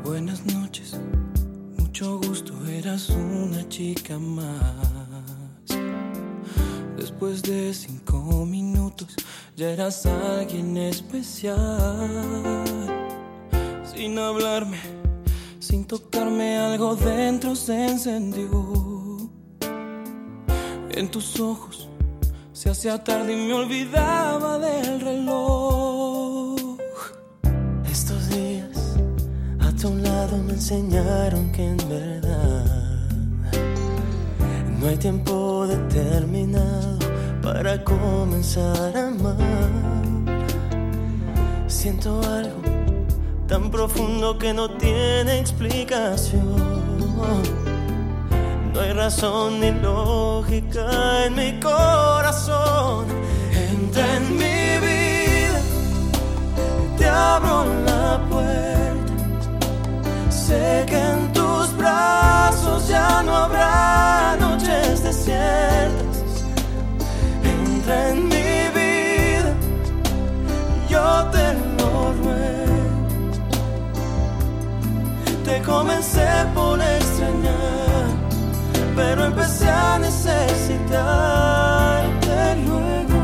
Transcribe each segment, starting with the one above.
Buenas noches, mucho gusto, eras una chica más. Después de 5 minutos ya eras alguien especial. Sin hablarme, sin tocarme, algo dentro se encendió. En tus ojos se hacía tarde y me olvidaba del reloj. Estos días a tu lado me enseñaron que en verdad no hay tiempo determinado para comenzar a amar. Siento algo tan profundo que no tiene explicación. No hay razón ni lógica en mi corazón. Entra en mi vida, te abro la puerta. Sé que en tus brazos ya no habrá noches desiertas. Entra en mi vida, yo te lo ruego. Te comencé por extrañar, pero empecé a necesitarte luego.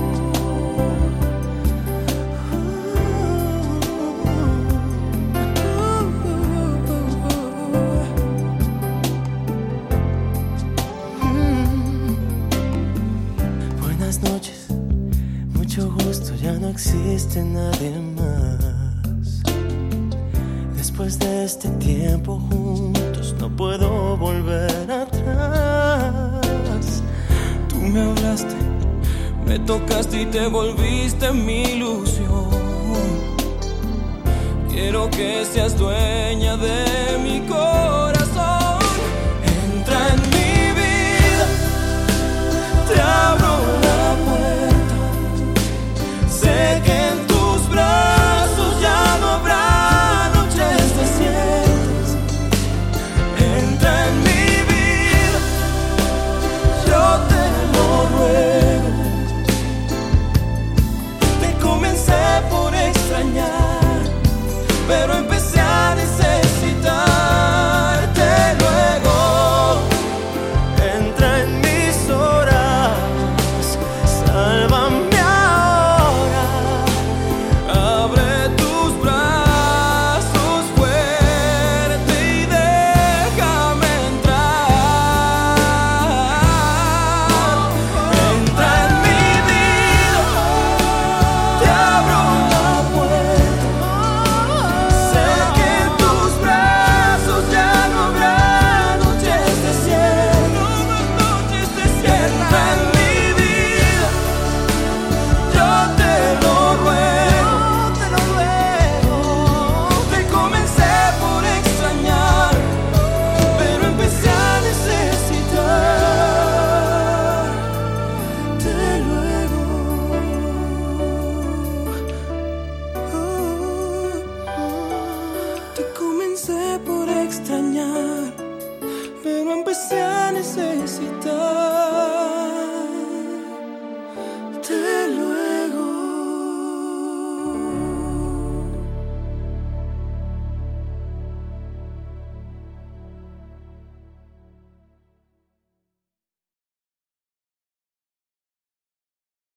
Buenas noches, mucho gusto, ya no existe nadie más. Después de este tiempo juntos no puedo volver atrás. Tú me hablaste, me tocaste y te volviste mi ilusión. Quiero que seas dueña de mi corazón. Entra en mi vida, te abro la puerta. Sé que en tus brazos ya no habrá noches desiertas. Entra en mi vida, yo te lo ruego. Te comencé por extrañar, pero empecé a necesitarte luego. Entra en mis horas, sálvame ahora. Abre tus brazos fuerte y déjame entrar. Entra en mi vida, te abro la puerta. Sé que en tus brazos ya no habrá noches desiertas. Entra en mi vida, yo te lo ruego. Te comencé por extrañar, pero empecé a necesitarte luego. Te comencé por extrañar, pero empecé a necesitar.